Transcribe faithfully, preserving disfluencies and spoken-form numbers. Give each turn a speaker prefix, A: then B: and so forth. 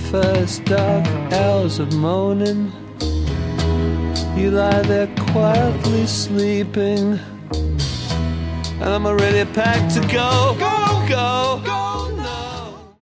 A: first dark hours of morning, you lie there quietly sleeping, and I'm already packed to go, go, go, go.